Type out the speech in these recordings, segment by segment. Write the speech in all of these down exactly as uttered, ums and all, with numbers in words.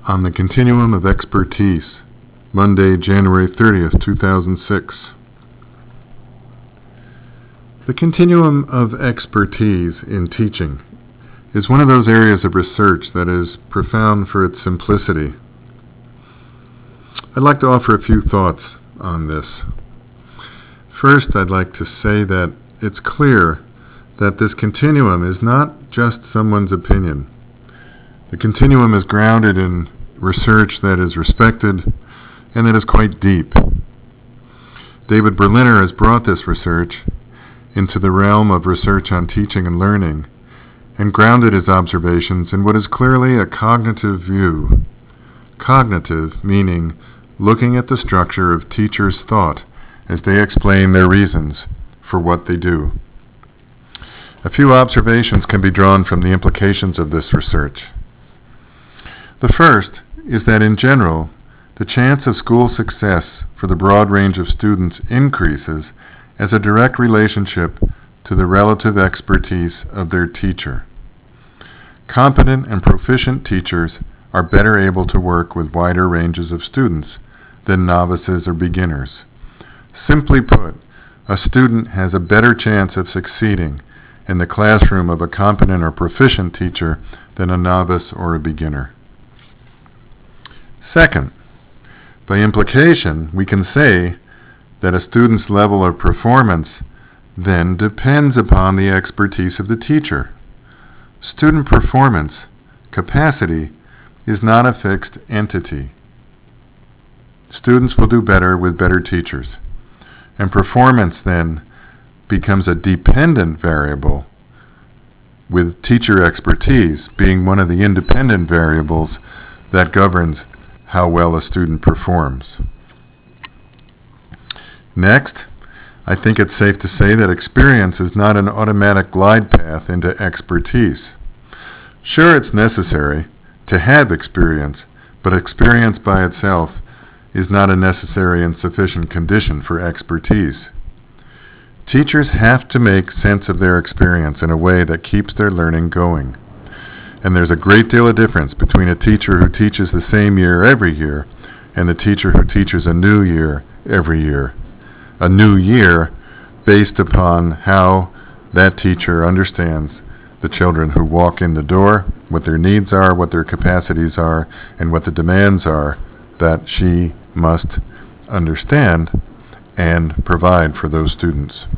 on the Continuum of Expertise, Monday, January thirtieth, two thousand six. The continuum of expertise in teaching is one of those areas of research that is profound for its simplicity. I'd like to offer a few thoughts on this. First, I'd like to say that it's clear that this continuum is not just someone's opinion. The continuum is grounded in research that is respected and that is quite deep. David Berliner has brought this research into the realm of research on teaching and learning and grounded his observations in what is clearly a cognitive view. Cognitive meaning looking at the structure of teachers' thought as they explain their reasons for what they do. A few observations can be drawn from the implications of this research. The first is that in general, the chance of school success for the broad range of students increases as a direct relationship to the relative expertise of their teacher. Competent and proficient teachers are better able to work with wider ranges of students than novices or beginners. Simply put, a student has a better chance of succeeding in the classroom of a competent or proficient teacher than a novice or a beginner. Second, by implication, we can say that a student's level of performance then depends upon the expertise of the teacher. Student performance, capacity, is not a fixed entity. Students will do better with better teachers, and performance then becomes a dependent variable, with teacher expertise being one of the independent variables that governs how well a student performs. Next, I think it's safe to say that experience is not an automatic glide path into expertise. Sure, it's necessary to have experience, but experience by itself is not a necessary and sufficient condition for expertise. Teachers have to make sense of their experience in a way that keeps their learning going. And there's a great deal of difference between a teacher who teaches the same year every year and the teacher who teaches a new year every year. A new year based upon how that teacher understands the children who walk in the door, what their needs are, what their capacities are, and what the demands are that she must understand and provide for those students.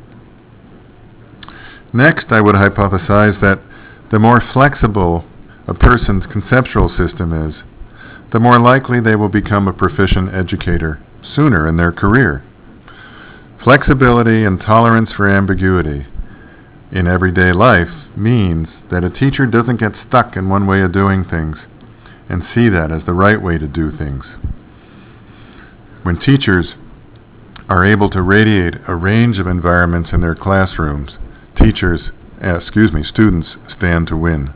Next, I would hypothesize that the more flexible a person's conceptual system is, the more likely they will become a proficient educator sooner in their career. Flexibility and tolerance for ambiguity in everyday life means that a teacher doesn't get stuck in one way of doing things and see that as the right way to do things. When teachers are able to radiate a range of environments in their classrooms, teachers Uh, excuse me, students stand to win.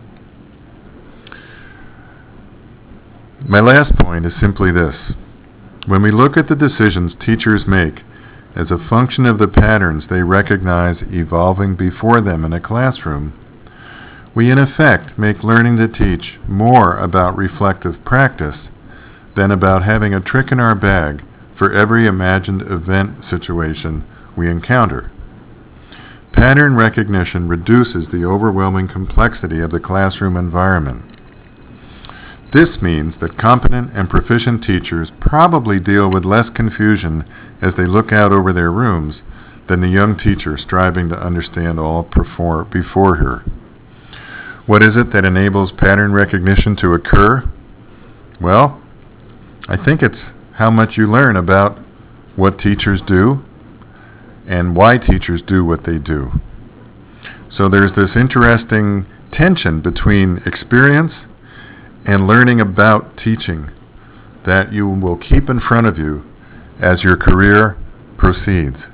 My last point is simply this. When we look at the decisions teachers make as a function of the patterns they recognize evolving before them in a classroom, we in effect make learning to teach more about reflective practice than about having a trick in our bag for every imagined event situation we encounter. Pattern recognition reduces the overwhelming complexity of the classroom environment. This means that competent and proficient teachers probably deal with less confusion as they look out over their rooms than the young teacher striving to understand all before, before her. What is it that enables pattern recognition to occur? Well, I think it's how much you learn about what teachers do and why teachers do what they do. So there's this interesting tension between experience and learning about teaching that you will keep in front of you as your career proceeds.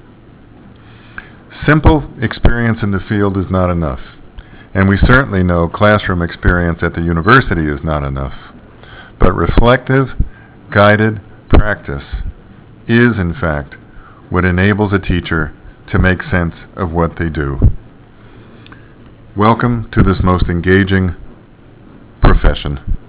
Simple experience in the field is not enough, and we certainly know classroom experience at the university is not enough. But reflective, guided practice is, in fact, what enables a teacher to make sense of what they do. Welcome to this most engaging profession.